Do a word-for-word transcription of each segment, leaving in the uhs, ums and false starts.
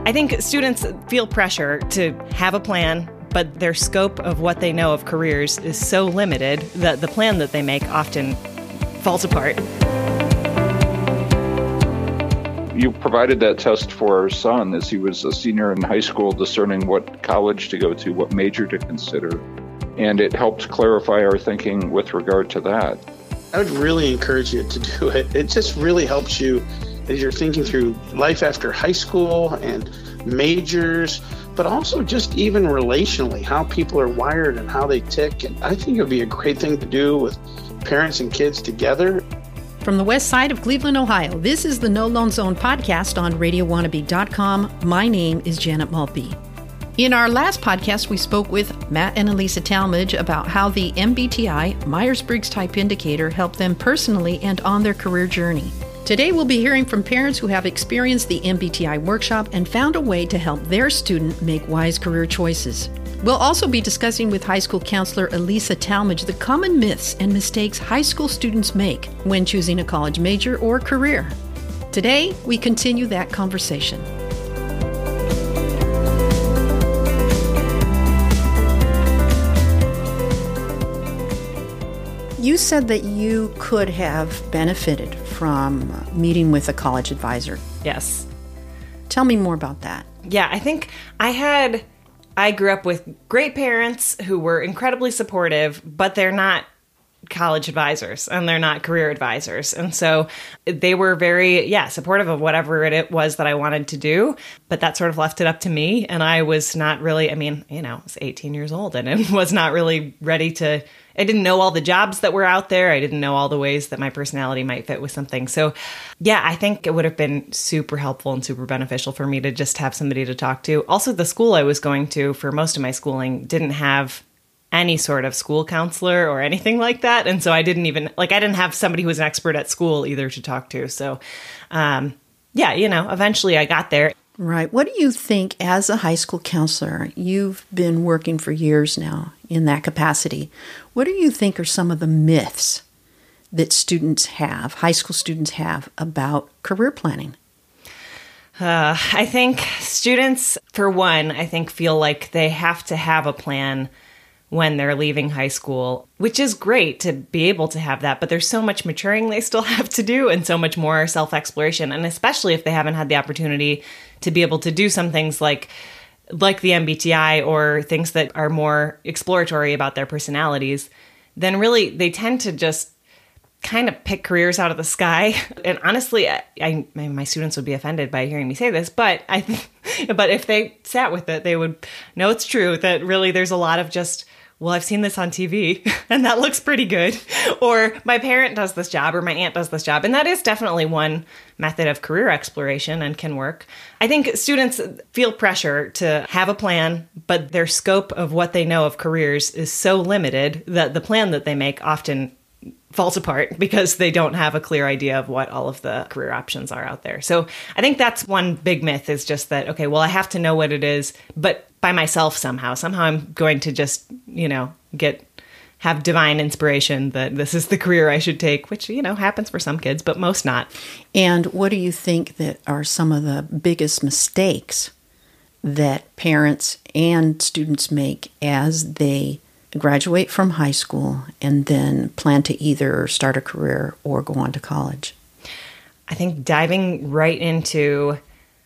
I think students feel pressure to have a plan, but their scope of what they know of careers is so limited that the plan that they make often falls apart. You provided that test for our son as he was a senior in high school, discerning what college to go to, what major to consider. And it helped clarify our thinking with regard to that. I would really encourage you to do it. It just really helps you as you're thinking through life after high school and majors, but also just even relationally, how people are wired and how they tick. And I think it would be a great thing to do with parents and kids together. From the west side of Cleveland, Ohio, this is the No Loan Zone podcast on radio wannabe dot com. My name is Janet Maltby. In our last podcast, we spoke with Matt and Elisa Talmadge about how the M B T I Myers-Briggs Type Indicator helped them personally and on their career journey. Today, we'll be hearing from parents who have experienced the M B T I workshop and found a way to help their student make wise career choices. We'll also be discussing with high school counselor Elisa Talmadge the common myths and mistakes high school students make when choosing a college major or career. Today, we continue that conversation. You said that you could have benefited from meeting with a college advisor. Yes. Tell me more about that. Yeah, I think I had, I grew up with great parents who were incredibly supportive, but they're not college advisors and they're not career advisors. And so they were very, yeah, supportive of whatever it was that I wanted to do. But that sort of left it up to me. And I was not really, I mean, you know, I was eighteen years old and it was not really ready to, I didn't know all the jobs that were out there. I didn't know all the ways that my personality might fit with something. So yeah, I think it would have been super helpful and super beneficial for me to just have somebody to talk to. Also, the school I was going to for most of my schooling didn't have any sort of school counselor or anything like that. And so I didn't even, like, I didn't have somebody who was an expert at school either to talk to. So um, yeah, you know, eventually I got there. Right. What do you think as a high school counselor? You've been working for years now in that capacity. What do you think are some of the myths that students have, high school students have, about career planning? Uh, I think students, for one, I think feel like they have to have a plan when they're leaving high school, which is great to be able to have that, but there's so much maturing they still have to do and so much more self-exploration. And especially if they haven't had the opportunity to be able to do some things like like the M B T I or things that are more exploratory about their personalities, then really they tend to just kind of pick careers out of the sky. And honestly, I, I my students would be offended by hearing me say this, but I but if they sat with it, they would know it's true that really there's a lot of just, well, I've seen this on T V and that looks pretty good. Or my parent does this job or my aunt does this job. And that is definitely one method of career exploration and can work. I think students feel pressure to have a plan, but their scope of what they know of careers is so limited that the plan that they make often falls apart because they don't have a clear idea of what all of the career options are out there. So I think that's one big myth, is just that, okay, well, I have to know what it is, but by myself somehow. Somehow I'm going to just, you know, get have divine inspiration that this is the career I should take, which, you know, happens for some kids, but most not. And what do you think that are some of the biggest mistakes that parents and students make as they graduate from high school and then plan to either start a career or go on to college? I think diving right into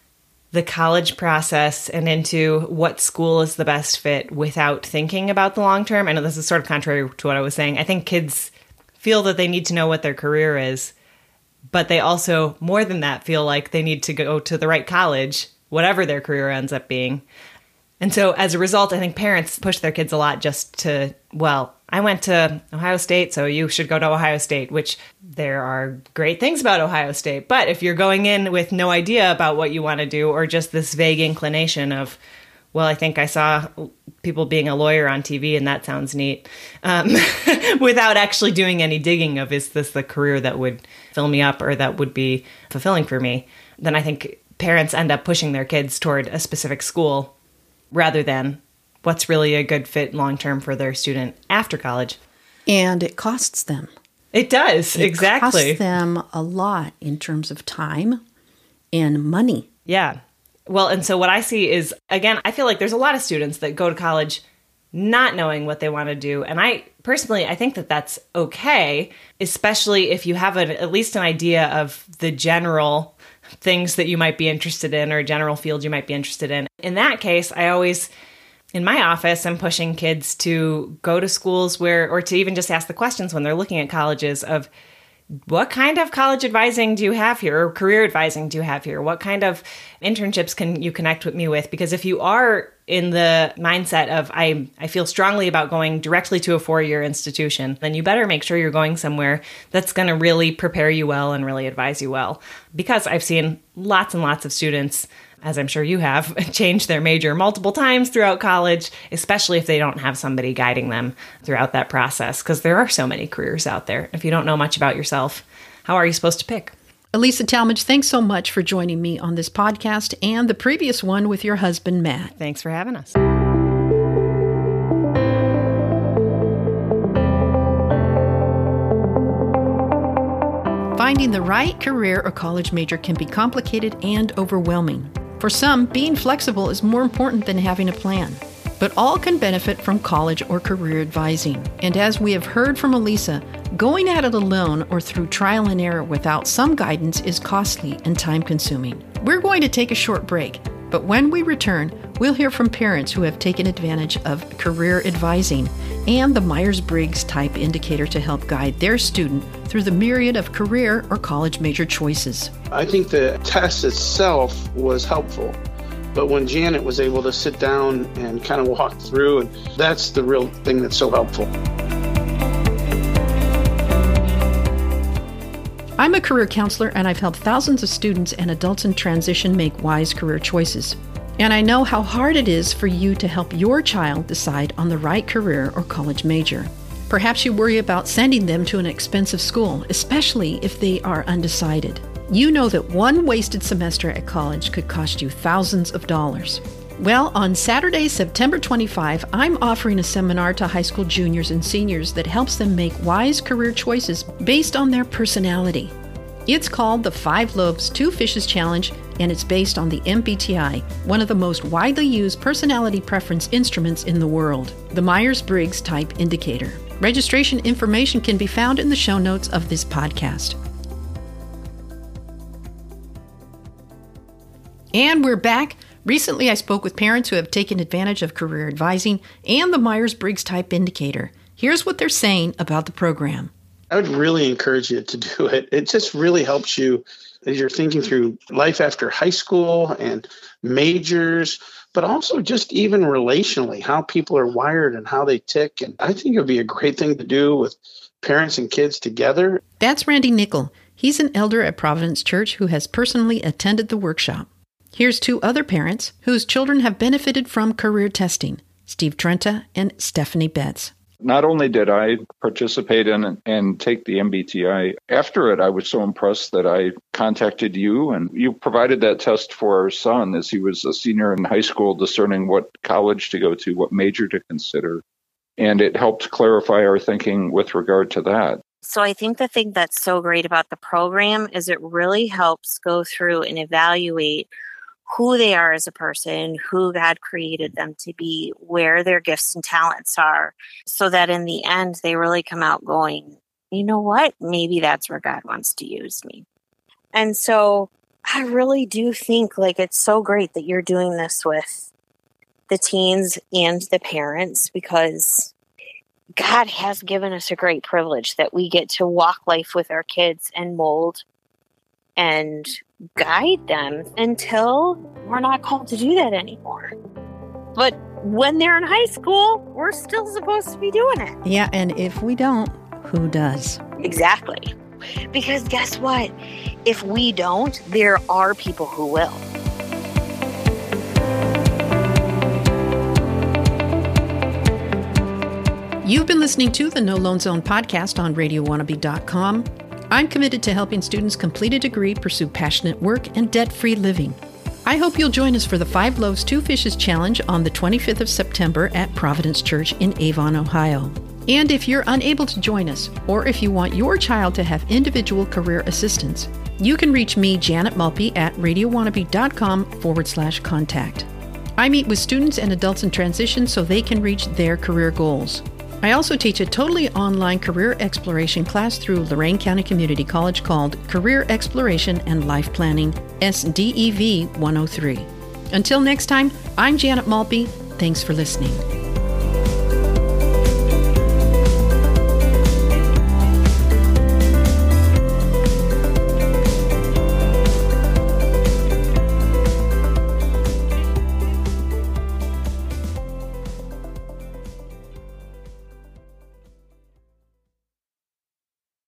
the college process and into what school is the best fit without thinking about the long term. I know this is sort of contrary to what I was saying. I think kids feel that they need to know what their career is, but they also, more than that, feel like they need to go to the right college, whatever their career ends up being. And so as a result, I think parents push their kids a lot just to, well, I went to Ohio State, so you should go to Ohio State, which there are great things about Ohio State. But if you're going in with no idea about what you want to do, or just this vague inclination of, well, I think I saw people being a lawyer on T V and that sounds neat, um, without actually doing any digging of, is this the career that would fill me up or that would be fulfilling for me, then I think parents end up pushing their kids toward a specific school rather than what's really a good fit long-term for their student after college. And it costs them. It does, it exactly. It costs them a lot in terms of time and money. Yeah. Well, and so what I see is, again, I feel like there's a lot of students that go to college not knowing what they want to do. And I personally, I think that that's okay, especially if you have an, at least an idea of the general things that you might be interested in or general field you might be interested in. In that case, I always, in my office, I'm pushing kids to go to schools where, or to even just ask the questions when they're looking at colleges of, what kind of college advising do you have here, or career advising do you have here? What kind of internships can you connect with me with? Because if you are in the mindset of, I, I feel strongly about going directly to a four-year institution, then you better make sure you're going somewhere that's going to really prepare you well and really advise you well. Because I've seen lots and lots of students, as I'm sure you have, change their major multiple times throughout college, especially if they don't have somebody guiding them throughout that process, because there are so many careers out there. If you don't know much about yourself, how are you supposed to pick? Elisa Talmadge, thanks so much for joining me on this podcast and the previous one with your husband, Matt. Thanks for having us. Finding the right career or college major can be complicated and overwhelming. For some, being flexible is more important than having a plan. But all can benefit from college or career advising. And as we have heard from Elisa, going at it alone or through trial and error without some guidance is costly and time-consuming. We're going to take a short break, but when we return, we'll hear from parents who have taken advantage of career advising and the Myers-Briggs type indicator to help guide their student through the myriad of career or college major choices. I think the test itself was helpful, but when Janet was able to sit down and kind of walk through, and that's the real thing that's so helpful. I'm a career counselor, and I've helped thousands of students and adults in transition make wise career choices. And I know how hard it is for you to help your child decide on the right career or college major. Perhaps you worry about sending them to an expensive school, especially if they are undecided. You know that one wasted semester at college could cost you thousands of dollars. Well, on Saturday, September twenty-fifth, I'm offering a seminar to high school juniors and seniors that helps them make wise career choices based on their personality. It's called the Five Lobes, Two Fishes Challenge, and it's based on the M B T I, one of the most widely used personality preference instruments in the world, the Myers-Briggs Type Indicator. Registration information can be found in the show notes of this podcast. And we're back. Recently, I spoke with parents who have taken advantage of career advising and the Myers-Briggs Type Indicator. Here's what they're saying about the program. I would really encourage you to do it. It just really helps you as you're thinking through life after high school and majors, but also just even relationally, how people are wired and how they tick. And I think it would be a great thing to do with parents and kids together. That's Randy Nickel. He's an elder at Providence Church who has personally attended the workshop. Here's two other parents whose children have benefited from career testing, Steve Trenta and Stephanie Betts. Not only did I participate in and take the M B T I, after it, I was so impressed that I contacted you, and you provided that test for our son as he was a senior in high school, discerning what college to go to, what major to consider. And it helped clarify our thinking with regard to that. So I think the thing that's so great about the program is it really helps go through and evaluate who they are as a person, who God created them to be, where their gifts and talents are, so that in the end, they really come out going, you know what, maybe that's where God wants to use me. And so I really do think like it's so great that you're doing this with the teens and the parents, because God has given us a great privilege that we get to walk life with our kids and mold and guide them until we're not called to do that anymore. But when they're in high school, we're still supposed to be doing it. Yeah, and if we don't, who does? Exactly. Because guess what? If we don't, there are people who will. You've been listening to the No Loan Zone podcast on radio wannabe dot com. I'm committed to helping students complete a degree, pursue passionate work, and debt-free living. I hope you'll join us for the Five Loaves, Two Fishes Challenge on the twenty-fifth of September at Providence Church in Avon, Ohio. And if you're unable to join us, or if you want your child to have individual career assistance, You can reach me, Janet Malpe, at radiowannabe.com forward slash contact. I meet with students and adults in transition so they can reach their career goals. I also teach a totally online career exploration class through Lorain County Community College called Career Exploration and Life Planning, S D E V one oh three. Until next time, I'm Janet Malpe. Thanks for listening.